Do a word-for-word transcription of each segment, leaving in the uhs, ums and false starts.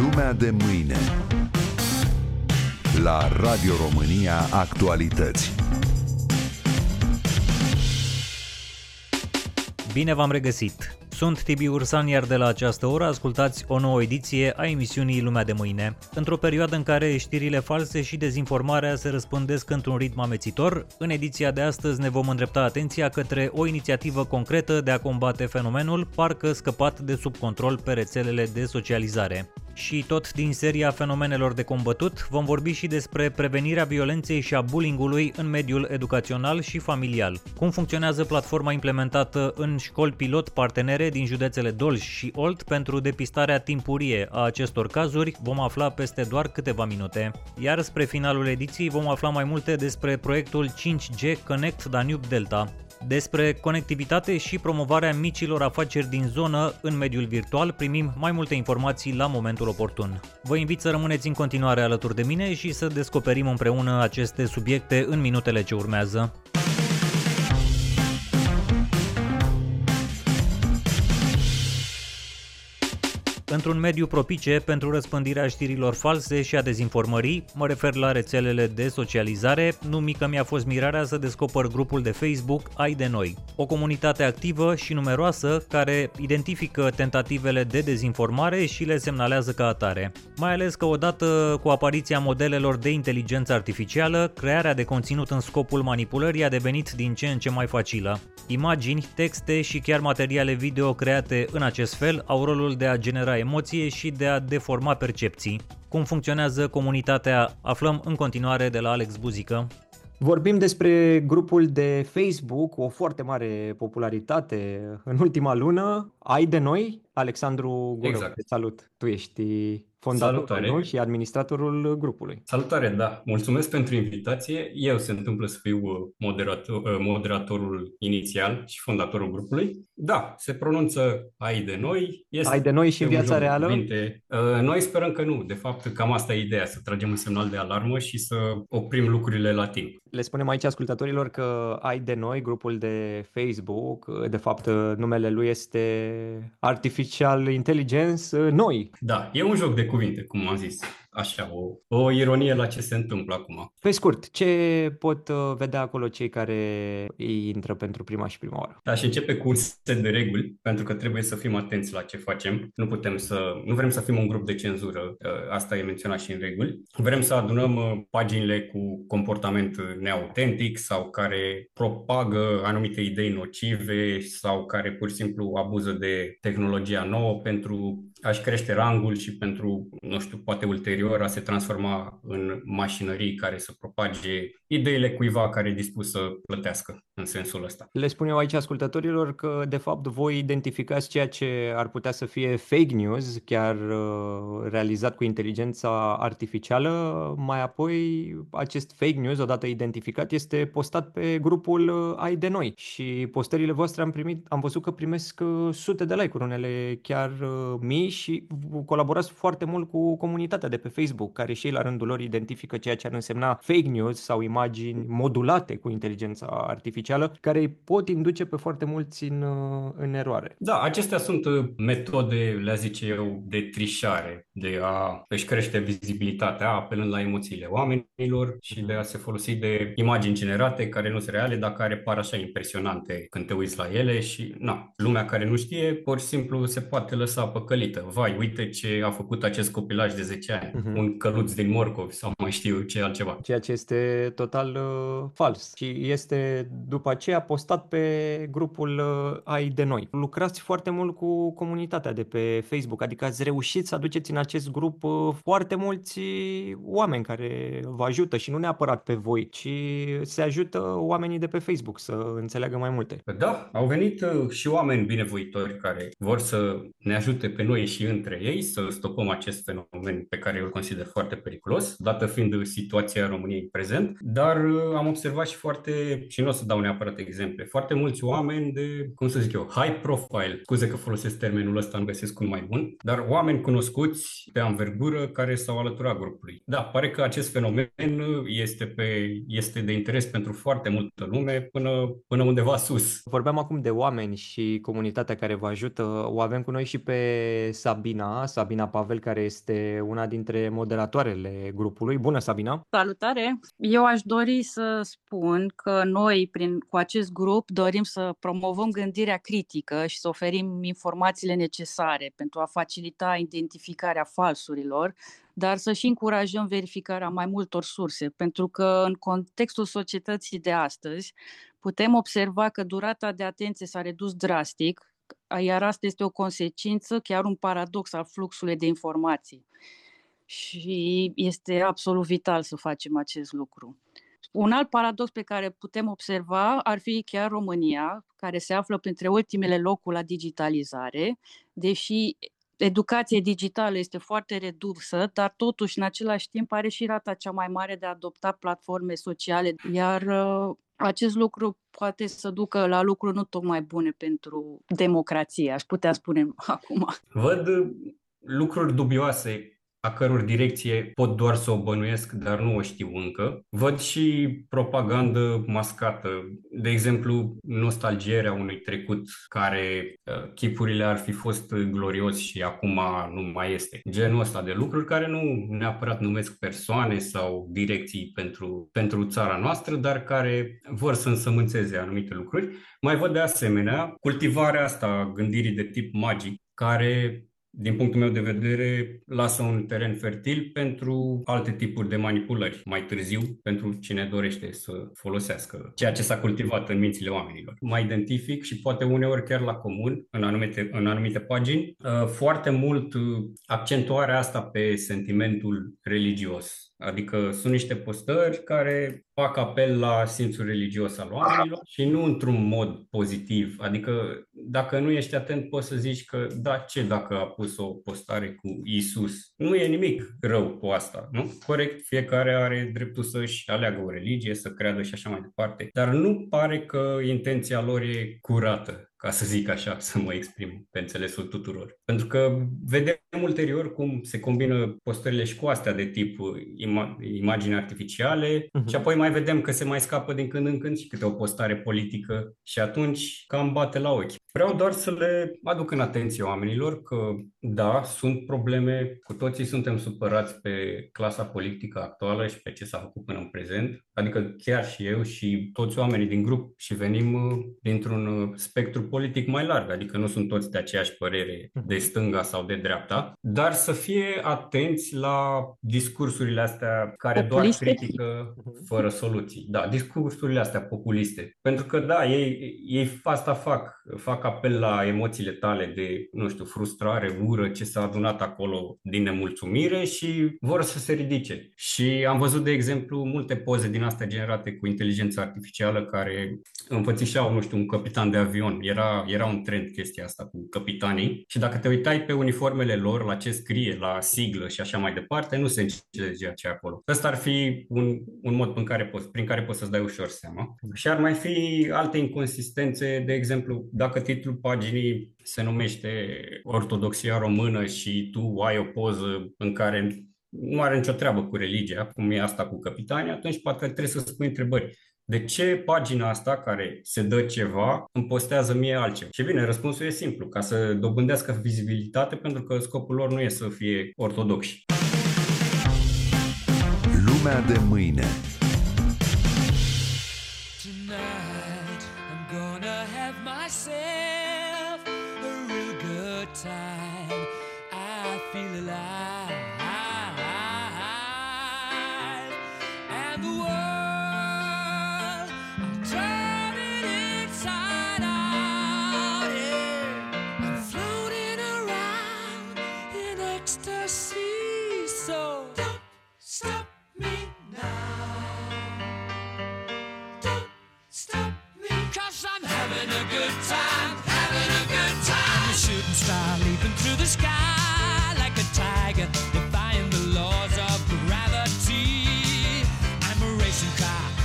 Lumea de mâine la Radio România Actualități. Bine v-am regăsit! Sunt Tibi Ursan, iar de la această oră ascultați o nouă ediție a emisiunii Lumea de mâine. Într-o perioadă în care știrile false și dezinformarea se răspândesc într-un ritm amețitor, în ediția de astăzi ne vom îndrepta atenția către o inițiativă concretă de a combate fenomenul, parcă scăpat de sub control pe rețelele de socializare. Și tot din seria fenomenelor de combătut, vom vorbi și despre prevenirea violenței și a bullyingului în mediul educațional și familial. Cum funcționează platforma implementată în școli pilot partenere din județele Dolj și Olt pentru depistarea timpurie a acestor cazuri, vom afla peste doar câteva minute. Iar spre finalul ediției vom afla mai multe despre proiectul cinci G Connect Danube Delta. Despre conectivitate și promovarea micilor afaceri din zonă în mediul virtual primim mai multe informații la momentul oportun. Vă invit să rămâneți în continuare alături de mine și să descoperim împreună aceste subiecte în minutele ce urmează. Într-un mediu propice pentru răspândirea știrilor false și a dezinformării, mă refer la rețelele de socializare, nu mică mi-a fost mirarea să descoper grupul de Facebook Ai de Noi. O comunitate activă și numeroasă care identifică tentativele de dezinformare și le semnalează ca atare. Mai ales că odată cu apariția modelelor de inteligență artificială, crearea de conținut în scopul manipulării a devenit din ce în ce mai facilă. Imagini, texte și chiar materiale video create în acest fel au rolul de a genera emoție și de a deforma percepții. Cum funcționează comunitatea, aflăm în continuare de la Alex Buzică. Vorbim despre grupul de Facebook, o foarte mare popularitate în ultima lună. Ai de Noi, Alexandru Goreu. Exact. Te salut. Tu ești fondatorul și administratorul grupului. Salutare, da. Mulțumesc pentru invitație. Eu se întâmplă să fiu moderator, moderatorul inițial și fondatorul grupului. Da, se pronunță Ai de Noi. Este Ai de Noi și în viața reală? Cuvinte. Noi sperăm că nu. De fapt, cam asta e ideea, să tragem un semnal de alarmă și să oprim lucrurile la timp. Le spunem aici ascultătorilor că Ai de Noi, grupul de Facebook, de fapt numele lui este Artificial Intelligence Noi. Da, e un joc de cuvinte, cum am zis. Așa, o, o ironie la ce se întâmplă acum. Pe scurt, ce pot vedea acolo cei care îi intră pentru prima și prima oară? Da, și începe cu un set de reguli, pentru că trebuie să fim atenți la ce facem. Nu putem să, nu vrem să fim un grup de cenzură, asta e menționat și în reguli. Vrem să adunăm paginile cu comportament neautentic sau care propagă anumite idei nocive sau care pur și simplu abuză de tehnologia nouă pentru a-și crește rangul și pentru, nu știu, poate ulterior a se transforma în mașinării care să propage ideile cuiva care e dispus să plătească în sensul ăsta. Le spun eu aici ascultătorilor că, de fapt, voi identificați ceea ce ar putea să fie fake news, chiar uh, realizat cu inteligența artificială. Mai apoi, acest fake news, odată identificat, este postat pe grupul uh, Ai de Noi. Și postările voastre am primit, am văzut că primesc uh, sute de like-uri, unele chiar uh, mii, și colaborați foarte mult cu comunitatea de pe Facebook, care și ei la rândul lor identifică ceea ce ar însemna fake news sau imagini modulate cu inteligența artificială, care îi pot induce pe foarte mulți în, în eroare. Da, acestea sunt metode, le zice eu, de trișare, de a își crește vizibilitatea, apelând la emoțiile oamenilor și de a se folosi de imagini generate care nu sunt reale, dar care par așa impresionante când te uiți la ele și, na, lumea care nu știe, pur și simplu se poate lăsa păcălită. Vai, uite ce a făcut acest copilaj de zece ani, uh-huh. un căluț din morcovi sau mai știu ce altceva. Ceea ce este total uh, fals și este după aceea postat pe grupul uh, Ai de Noi. Lucrați foarte mult cu comunitatea de pe Facebook, adică ați reușit să aduceți în acest grup uh, foarte mulți oameni care vă ajută și nu neapărat pe voi, ci se ajută oamenii de pe Facebook să înțeleagă mai multe. Da, au venit uh, și oameni binevoitori care vor să ne ajute pe noi și între ei să stopăm acest fenomen pe care eu îl consider foarte periculos, dată fiind situația României în prezent, dar dar am observat și foarte, și nu o să dau neapărat exemple, foarte mulți oameni de, cum să zic eu, high profile, scuze că folosesc termenul ăsta, nu găsesc un mai bun, dar oameni cunoscuți pe anvergură care s-au alăturat grupului. Da, pare că acest fenomen este, pe, este de interes pentru foarte multă lume până, până undeva sus. Vorbeam acum de oameni și comunitatea care vă ajută. O avem cu noi și pe Sabina, Sabina Pavel, care este una dintre moderatoarele grupului. Bună, Sabina! Salutare! Eu aș dori să spun că noi, prin, cu acest grup, dorim să promovăm gândirea critică și să oferim informațiile necesare pentru a facilita identificarea falsurilor, dar să și încurajăm verificarea mai multor surse, pentru că în contextul societății de astăzi putem observa că durata de atenție s-a redus drastic, iar asta este o consecință, chiar un paradox al fluxului de informații. Și este absolut vital să facem acest lucru. Un alt paradox pe care putem observa ar fi chiar România, care se află printre ultimele locuri la digitalizare, deși educația digitală este foarte redusă, dar totuși în același timp are și rata cea mai mare de a adopta platforme sociale, iar uh, acest lucru poate să ducă la lucruri nu tocmai bune pentru democrație, aș putea spune acum. Văd lucruri dubioase a căror direcție pot doar să o bănuiesc, dar nu o știu încă. Văd și propagandă mascată, de exemplu, nostalgierea unui trecut care uh, chipurile ar fi fost glorios și acum nu mai este. Genul ăsta de lucruri care nu neapărat numesc persoane sau direcții pentru, pentru țara noastră, dar care vor să însămânțeze anumite lucruri. Mai văd de asemenea cultivarea asta a gândirii de tip magic, care, din punctul meu de vedere, lasă un teren fertil pentru alte tipuri de manipulări mai târziu, pentru cine dorește să folosească ceea ce s-a cultivat în mințile oamenilor. Mai identific și poate uneori chiar la comun, în anumite, în anumite pagini, foarte mult accentuarea asta pe sentimentul religios. Adică sunt niște postări care fac apel la simțul religios al oamenilor și nu într-un mod pozitiv. Adică dacă nu ești atent poți să zici că da, ce dacă a pus o postare cu Iisus? Nu e nimic rău cu asta, nu? Corect, fiecare are dreptul să-și aleagă o religie, să creadă și așa mai departe. Dar nu pare că intenția lor e curată, ca să zic așa, să mă exprim pe înțelesul tuturor. Pentru că vedem ulterior cum se combină postările și cu astea de tip ima- imagini artificiale uh-huh. și apoi mai vedem că se mai scapă din când în când și câte o postare politică și atunci cam bate la ochi. Vreau doar să le aduc în atenție oamenilor că, da, sunt probleme, cu toții suntem supărați pe clasa politică actuală și pe ce s-a făcut până în prezent, adică chiar și eu și toți oamenii din grup și venim dintr-un spectru politic mai larg, adică nu sunt toți de aceeași părere de stânga sau de dreapta, dar să fie atenți la discursurile astea care populiste, doar critică fără soluții. Da, discursurile astea populiste. Pentru că, da, ei, ei asta fac, fac apel la emoțiile tale de, nu știu, frustrare, ură, ce s-a adunat acolo din nemulțumire și vor să se ridice. Și am văzut, de exemplu, multe poze din astea generate cu inteligență artificială care înfățișau, nu știu, un capitan de avion. Era, era un trend chestia asta cu capitanii și dacă te uitai pe uniformele lor, la ce scrie, la siglă și așa mai departe, nu se înțelegea ce acolo. Ăsta ar fi un, un mod prin care, poți, prin care poți să-ți dai ușor seama. Și ar mai fi alte inconsistențe, de exemplu, dacă titlul paginii se numește Ortodoxia Română și tu ai o poză în care nu are nicio treabă cu religia, cum e asta cu capitanii, atunci poate trebuie să spui întrebări. De ce pagina asta care se dă ceva îmi postează mie altceva? Și bine, răspunsul e simplu, ca să dobândească vizibilitate, pentru că scopul lor nu e să fie ortodoxi. Lumea de mâine. Tonight I'm gonna have myself a real good time. I feel alive. And the world, I'm turning inside out, yeah. I'm floating around in ecstasy, so don't stop me now. Don't stop me, 'cause I'm having a good time, having a good time. I'm a shooting star leaping through the sky like a tiger, defying the laws of gravity. I'm a racing car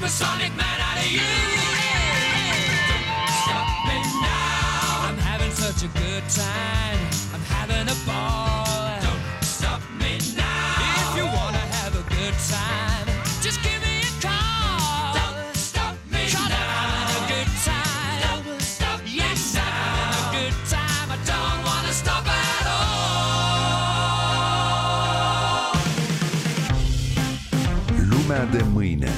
supersonic man out of you. Don't stop me now. I'm having such a good time. I'm having a ball. Don't stop me now. If you wanna have a good time, just give me a call. Don't stop me now. I'm having a good time. Don't stop me yes, now. I'm having a good time. I don't wanna stop at all. Lumea de mâine.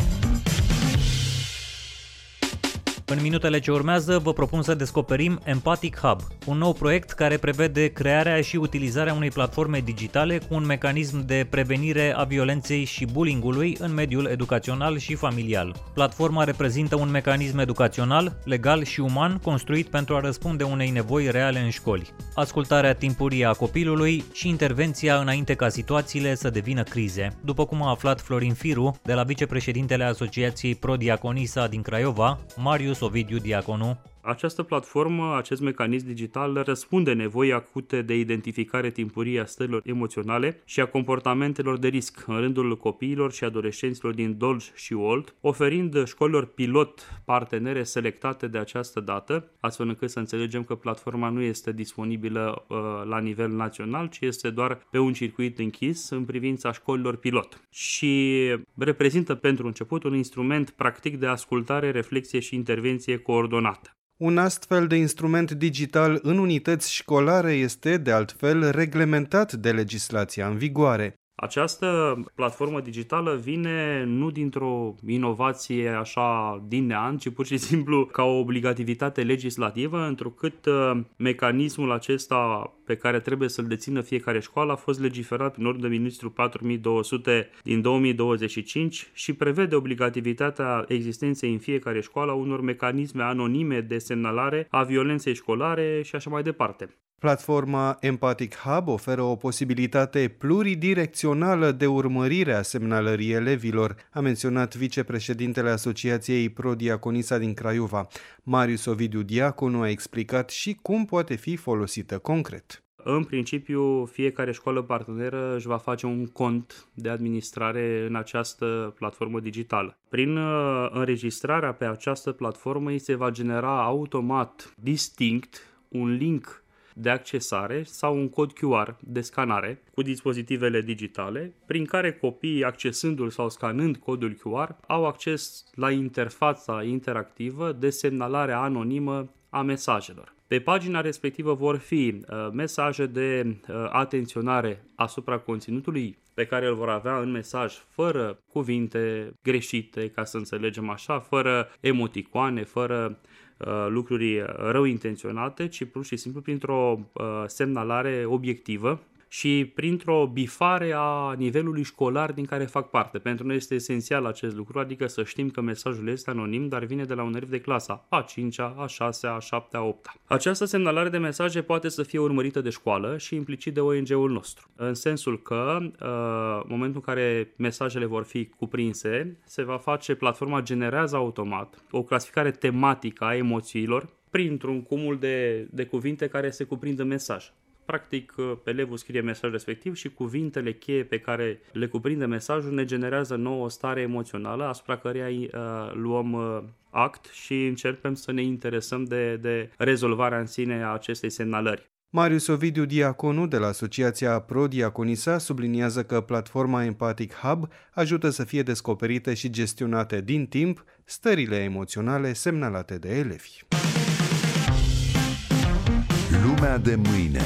În minutele ce urmează vă propun să descoperim Empathic Hub, un nou proiect care prevede crearea și utilizarea unei platforme digitale cu un mecanism de prevenire a violenței și bullyingului în mediul educațional și familial. Platforma reprezintă un mecanism educațional, legal și uman construit pentru a răspunde unei nevoi reale în școli. Ascultarea timpurie a copilului și intervenția înainte ca situațiile să devină crize. După cum a aflat Florin Firu, de la vicepreședintele Asociației Pro-Diaconisa din Craiova, Marius Ovidiu Diaconu. Această platformă, acest mecanism digital răspunde nevoii acute de identificare timpurie a stărilor emoționale și a comportamentelor de risc în rândul copiilor și adolescenților din Dolj și Olt, oferind școlilor pilot partenere selectate de această dată, astfel încât să înțelegem că platforma nu este disponibilă uh, la nivel național, ci este doar pe un circuit închis în privința școlilor pilot. Și reprezintă pentru început un instrument practic de ascultare, reflexie și intervenție coordonată. Un astfel de instrument digital în unități școlare este, de altfel, reglementat de legislația în vigoare. Această platformă digitală vine nu dintr-o inovație așa din neant, ci pur și simplu ca o obligativitate legislativă, întrucât mecanismul acesta pe care trebuie să-l dețină fiecare școală a fost legiferat în ordine de ministru patru mii două sute din două mii douăzeci și cinci și prevede obligativitatea existenței în fiecare școală a unor mecanisme anonime de semnalare a violenței școlare și așa mai departe. Platforma Empathic Hub oferă o posibilitate pluridirecțională de urmărire a semnalării elevilor, a menționat vicepreședintele Asociației Pro-Diaconisa din Craiova. Marius Ovidiu Diaconu a explicat și cum poate fi folosită concret. În principiu, fiecare școală parteneră își va face un cont de administrare în această platformă digitală. Prin înregistrarea pe această platformă îi se va genera automat, distinct, un link de accesare sau un cod Q R de scanare cu dispozitivele digitale, prin care copiii, accesându-l sau scanând codul Q R, au acces la interfața interactivă de semnalare anonimă a mesajelor. Pe pagina respectivă vor fi uh, mesaje de uh, atenționare asupra conținutului pe care îl vor avea în mesaj, fără cuvinte greșite, ca să înțelegem așa, fără emoticoane, fără uh, lucruri rău intenționate, ci pur și simplu printr-o uh, semnalare obiectivă și printr-o bifare a nivelului școlar din care fac parte. Pentru noi este esențial acest lucru, adică să știm că mesajul este anonim, dar vine de la un elev de clasa a cincea, a șasea, a șaptea, a opta. Această semnalare de mesaje poate să fie urmărită de școală și implicit de O N G-ul nostru, în sensul că în momentul în care mesajele vor fi cuprinse, se va face, platforma generează automat o clasificare tematică a emoțiilor printr-un cumul de, de cuvinte care se cuprind în mesaj. Practic, elevul scrie mesajul respectiv și cuvintele cheie pe care le cuprinde mesajul ne generează nouă o stare emoțională asupra căreia uh, luăm uh, act și începem să ne interesăm de, de rezolvarea în sine a acestei semnalări. Marius Ovidiu Diaconu de la Asociația Pro-Diaconisa subliniază că platforma Empathic Hub ajută să fie descoperite și gestionate din timp stările emoționale semnalate de elevi. Lumea de mâine.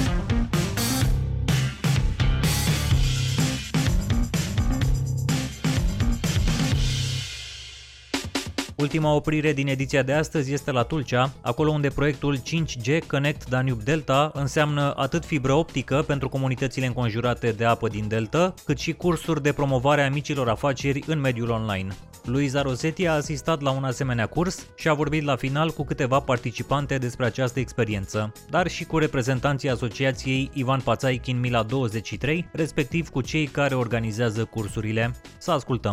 Ultima oprire din ediția de astăzi este la Tulcea, acolo unde proiectul cinci G Connect Danube Delta înseamnă atât fibră optică pentru comunitățile înconjurate de apă din delta, cât și cursuri de promovare a micilor afaceri în mediul online. Luiza Rosetti a asistat la un asemenea curs și a vorbit la final cu câteva participante despre această experiență, dar și cu reprezentanții asociației Ivan Pațaichin Mila douăzeci și trei, respectiv cu cei care organizează cursurile. Să ascultăm!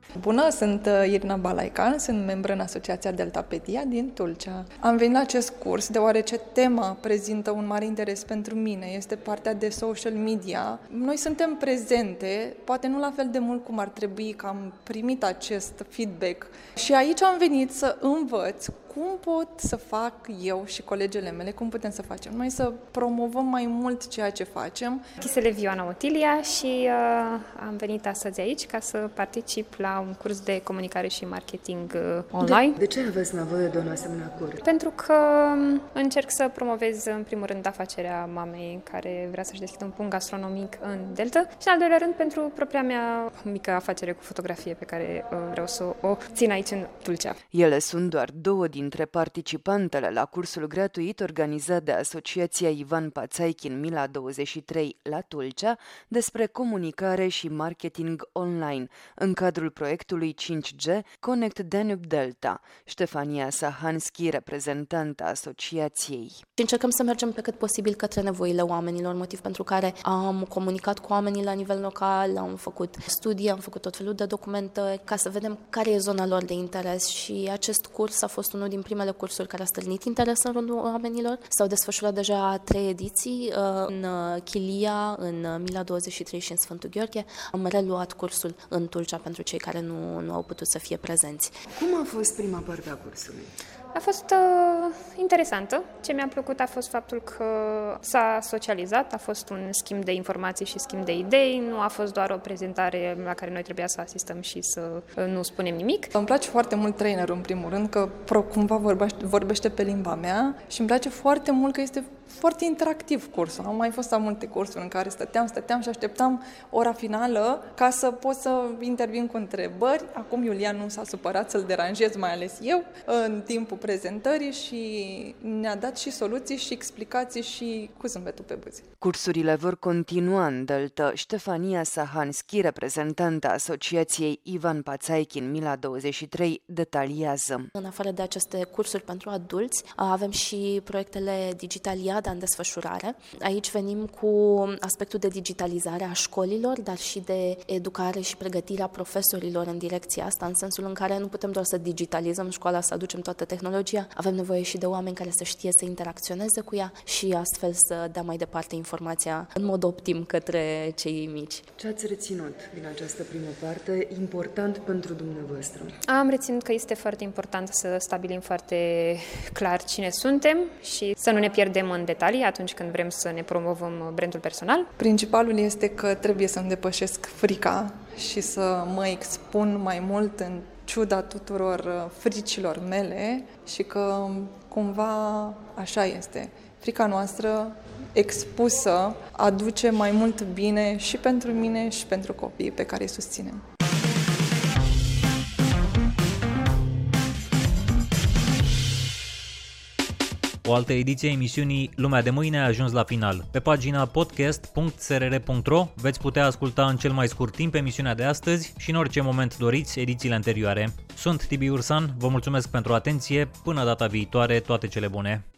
Bună, sunt Irina Balaican, sunt membră în Asociația Deltapedia din Tulcea. Am venit la acest curs deoarece tema prezintă un mare interes pentru mine, este partea de social media. Noi suntem prezente, poate nu la fel de mult cum ar trebui, că am primit acest feedback și aici am venit să învăț cum pot să fac eu și colegele mele, cum putem să facem noi să promovăm mai mult ceea ce facem. Chisele Vioana Otilia și uh, am venit astăzi aici ca să particip la un curs de comunicare și marketing uh, online. De, de ce aveți nevoie de un asemenea curs? Pentru că încerc să promovez în primul rând afacerea mamei care vrea să-și deschidă un punct gastronomic în Delta și în al doilea rând pentru propria mea mică afacere cu fotografie pe care uh, vreau să o țin aici în Tulcea. Ele sunt doar două dintre participantele la cursul gratuit organizat de Asociația Ivan Pațaichin Mila douăzeci și trei la Tulcea despre comunicare și marketing online în cadrul proiectului cinci G Connect Danube Delta. Ștefania Sahanski, reprezentanta asociației. Încercăm să mergem pe cât posibil către nevoile oamenilor, motiv pentru care am comunicat cu oamenii la nivel local, am făcut studii, am făcut tot felul de documente ca să vedem care e zona lor de interes și acest curs a fost unul din primele cursuri care a stârnit interes în rândul oamenilor. S-au desfășurat deja trei ediții în Chilia, în Mila douăzeci și trei și în Sfântul Gheorghe. Am reluat cursul în Tulcea pentru cei care nu, nu au putut să fie prezenți. Cum a fost prima parte a cursului? A fost uh, interesantă. Ce mi-a plăcut a fost faptul că s-a socializat, a fost un schimb de informații și schimb de idei, nu a fost doar o prezentare la care noi trebuia să asistăm și să uh, nu spunem nimic. Îmi place foarte mult trainerul, în primul rând, că pro, cumva vorbește, vorbește pe limba mea și îmi place foarte mult că este foarte interactiv cursul. Am mai fost la multe cursuri în care stăteam, stăteam și așteptam ora finală ca să pot să intervin cu întrebări. Acum Iulian nu s-a supărat să-l deranjez, mai ales eu, în timpul prezentării și ne-a dat și soluții și explicații și cu zâmbetul pe buze. Cursurile vor continua în Delta. Ștefania Sahanski, reprezentanta Asociației Ivan Pațaichin Mila douăzeci și trei, detaliază. În afară de aceste cursuri pentru adulți, avem și proiectele Digitaliada în desfășurare. Aici venim cu aspectul de digitalizare a școlilor, dar și de educare și pregătirea profesorilor în direcția asta, în sensul în care nu putem doar să digitalizăm școala, să aducem toată tehnologia, avem nevoie și de oameni care să știe să interacționeze cu ea și astfel să dea mai departe informația în mod optim către cei mici. Ce ați reținut din această primă parte important pentru dumneavoastră? Am reținut că este foarte important să stabilim foarte clar cine suntem și să nu ne pierdem în detalii atunci când vrem să ne promovăm brandul personal. Principalul este că trebuie să-mi depășesc frica și să mă expun mai mult în ciuda tuturor fricilor mele și că cumva așa este. Frica noastră expusă aduce mai mult bine și pentru mine și pentru copiii pe care îi susținem. O altă ediție a emisiunii Lumea de mâine a ajuns la final. Pe pagina podcast punct s r r punct r o veți putea asculta în cel mai scurt timp emisiunea de astăzi și în orice moment doriți edițiile anterioare. Sunt Tibi Ursan, vă mulțumesc pentru atenție, până data viitoare, toate cele bune!